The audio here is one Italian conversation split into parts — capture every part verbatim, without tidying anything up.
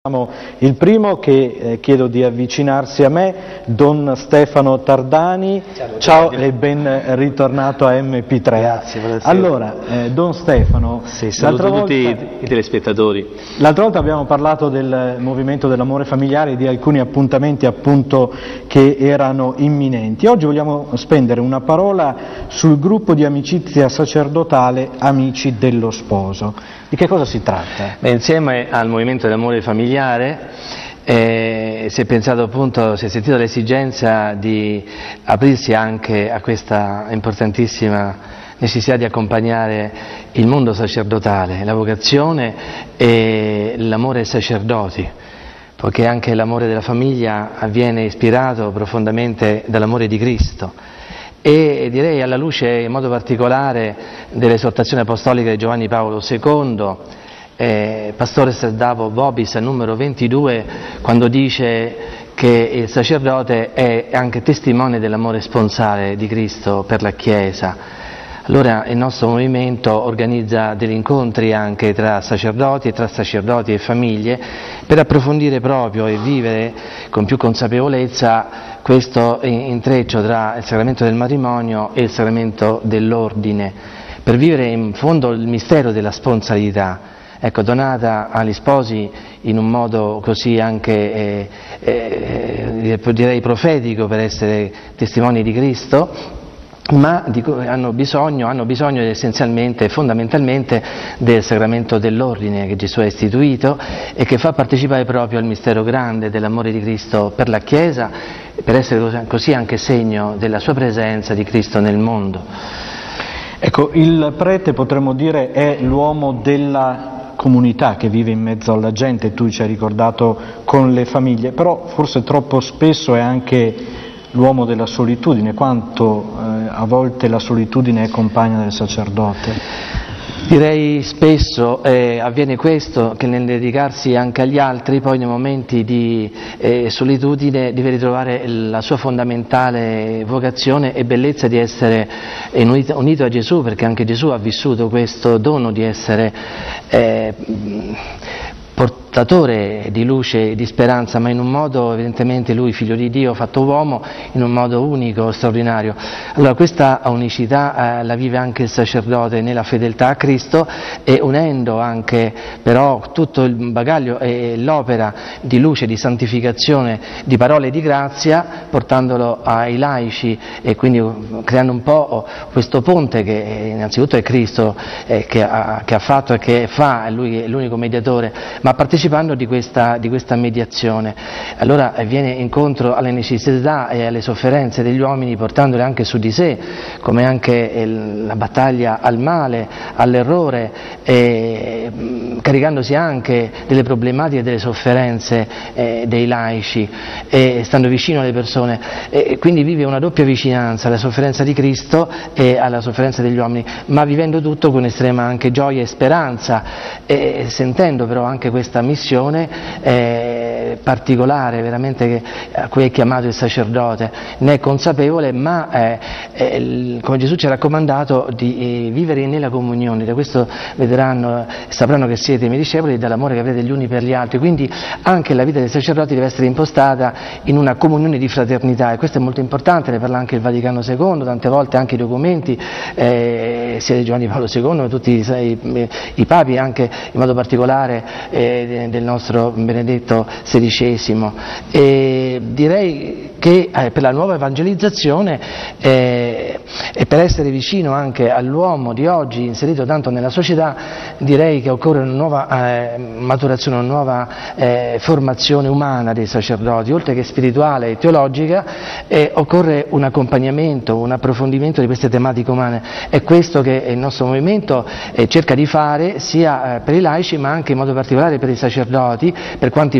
Il primo che eh, chiedo di avvicinarsi a me, Don Stefano Tardani. Ciao, ciao e ben ritornato a M P tre. Grazie, buonasera. Allora, eh, Don Stefano, sì, saluto volta, tutti i, i telespettatori. L'altra volta abbiamo parlato del movimento dell'amore familiare e di alcuni appuntamenti appunto che erano imminenti. Oggi vogliamo spendere una parola sul gruppo di amicizia sacerdotale Amici dello Sposo. Di che cosa si tratta? Beh, insieme al movimento dell'amore familiare eh, si è pensato appunto, si è sentita l'esigenza di aprirsi anche a questa importantissima necessità di accompagnare il mondo sacerdotale, la vocazione e l'amore ai sacerdoti, poiché anche l'amore della famiglia avviene ispirato profondamente dall'amore di Cristo. E direi alla luce in modo particolare dell'esortazione apostolica di Giovanni Paolo secondo, eh, Pastores Davo Vobis numero ventidue, quando dice che il sacerdote è anche testimone dell'amore sponsale di Cristo per la Chiesa. Allora il nostro movimento organizza degli incontri anche tra sacerdoti e tra sacerdoti e famiglie per approfondire proprio e vivere con più consapevolezza questo intreccio tra il sacramento del matrimonio e il sacramento dell'ordine, per vivere in fondo il mistero della sponsalità, ecco, donata agli sposi in un modo così anche eh, eh, direi profetico per essere testimoni di Cristo, ma di, hanno bisogno, hanno bisogno essenzialmente e fondamentalmente del sacramento dell'ordine che Gesù ha istituito e che fa partecipare proprio al mistero grande dell'amore di Cristo per la Chiesa, per essere così anche segno della sua presenza di Cristo nel mondo. Ecco, il prete potremmo dire è l'uomo della comunità che vive in mezzo alla gente, tu ci hai ricordato con le famiglie, però forse troppo spesso è anche l'uomo della solitudine. Quanto eh, a volte la solitudine è compagna del sacerdote? Direi spesso eh, avviene questo, che nel dedicarsi anche agli altri, poi nei momenti di eh, solitudine deve ritrovare la sua fondamentale vocazione e bellezza di essere unito, unito a Gesù, perché anche Gesù ha vissuto questo dono di essere eh, portatore di luce e di speranza, ma in un modo, evidentemente lui, figlio di Dio, fatto uomo, in un modo unico, straordinario. Allora questa unicità eh, la vive anche il sacerdote nella fedeltà a Cristo e unendo anche però tutto il bagaglio e l'opera di luce, di santificazione, di parole di grazia, portandolo ai laici e quindi creando un po' questo ponte che innanzitutto è Cristo eh, che, ha, che ha fatto e che fa, lui è l'unico mediatore, ma partecipando di questa, di questa mediazione. Allora viene incontro alle necessità e alle sofferenze degli uomini, portandole anche su di sé, come anche la battaglia al male, all'errore, e caricandosi anche delle problematiche e delle sofferenze eh, dei laici, e stando vicino alle persone, e quindi vive una doppia vicinanza alla sofferenza di Cristo e alla sofferenza degli uomini, ma vivendo tutto con estrema anche gioia e speranza, e sentendo però anche questa missione eh, particolare veramente che, a cui è chiamato il sacerdote, ne è consapevole, ma eh, eh, come Gesù ci ha raccomandato di eh, vivere nella comunione. Da questo vedranno, sapranno che siete i miei discepoli dall'amore che avete gli uni per gli altri, quindi anche la vita dei sacerdoti deve essere impostata in una comunione di fraternità, e questo è molto importante, ne parla anche il Vaticano secondo, tante volte anche i documenti eh, sia di Giovanni Paolo secondo, tutti i, i, i papi, anche in modo particolare eh, del nostro Benedetto sedicesimo. E direi che eh, per la nuova evangelizzazione eh, e per essere vicino anche all'uomo di oggi, inserito tanto nella società, direi che occorre una nuova eh, maturazione, una nuova eh, formazione umana dei sacerdoti, oltre che spirituale e teologica, eh, occorre un accompagnamento, un approfondimento di queste tematiche umane. È questo che il nostro movimento eh, cerca di fare sia eh, per i laici, ma anche in modo particolare per i sacerdoti, per quanti vogliono il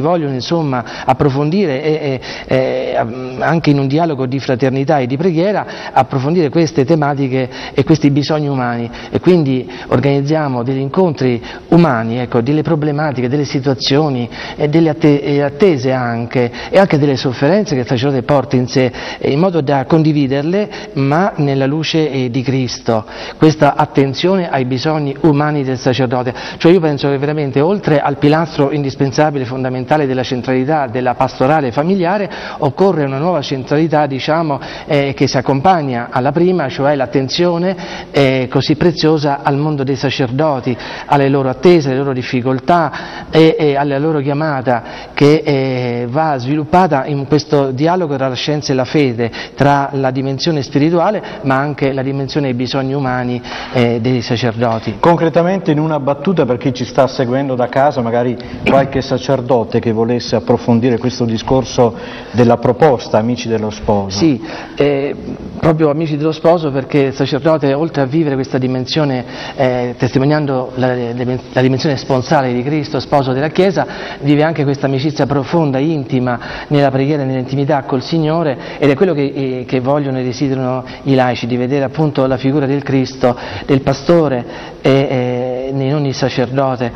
insomma approfondire e, e, e, anche in un dialogo di fraternità e di preghiera approfondire queste tematiche e questi bisogni umani, e quindi organizziamo degli incontri umani, ecco, delle problematiche, delle situazioni e delle attese anche e anche delle sofferenze che il sacerdote porta in sé, in modo da condividerle ma nella luce di Cristo, questa attenzione ai bisogni umani del sacerdote. Cioè io penso che veramente oltre al pilastro indispensabile, fondamentale della centralità della pastorale familiare, occorre una nuova centralità, diciamo, eh, che si accompagna alla prima, cioè l'attenzione eh, così preziosa al mondo dei sacerdoti, alle loro attese, alle loro difficoltà e, e alla loro chiamata, che eh, va sviluppata in questo dialogo tra la scienza e la fede, tra la dimensione spirituale ma anche la dimensione dei bisogni umani eh, dei sacerdoti. Concretamente, in una battuta, per chi ci sta seguendo da casa, magari qualche sacerdote che volesse approfondire questo discorso della proposta Amici dello Sposo. Sì, eh, proprio Amici dello Sposo, perché il sacerdote, oltre a vivere questa dimensione, eh, testimoniando la, la dimensione sponsale di Cristo, sposo della Chiesa, vive anche questa amicizia profonda, intima, nella preghiera e nell'intimità col Signore, ed è quello che, eh, che vogliono e desiderano i laici, di vedere appunto la figura del Cristo, del pastore e, e in ogni sacerdote.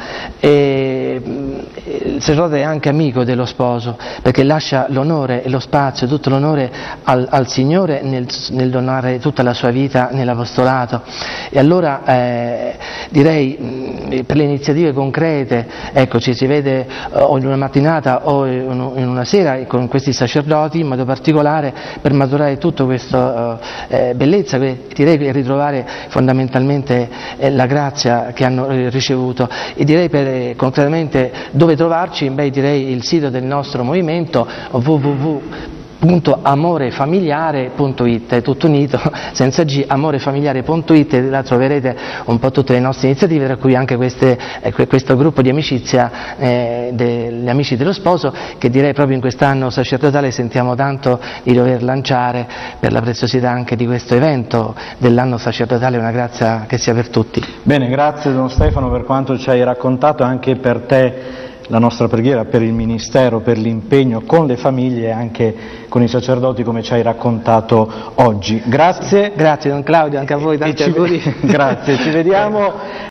E, il sacerdote è anche amico dello sposo, perché lascia l'onore e lo spazio, tutto l'onore al, al Signore nel, nel donare tutta la sua vita nell'apostolato. E allora eh, direi, per le iniziative concrete, ecco, ci si vede o in una mattinata o in una sera con questi sacerdoti, in modo particolare per maturare tutta questa eh, bellezza, direi per ritrovare fondamentalmente eh, la grazia che hanno eh, ricevuto. E direi per eh, concretamente dove trovarci, beh, direi il sito del nostro movimento w w w punto amorefamiliare punto it, è tutto unito, senza G, amorefamiliare punto it, e là troverete un po' tutte le nostre iniziative, tra cui anche queste, eh, questo gruppo di amicizia eh, degli Amici dello Sposo, che direi proprio in quest'anno sacerdotale sentiamo tanto di dover lanciare, per la preziosità anche di questo evento dell'anno sacerdotale. Una grazia che sia per tutti. Bene, grazie Don Stefano per quanto ci hai raccontato, anche per te la nostra preghiera per il ministero, per l'impegno con le famiglie e anche con i sacerdoti, come ci hai raccontato oggi. Grazie. Grazie Don Claudio, anche a voi tanti auguri. Grazie, ci vediamo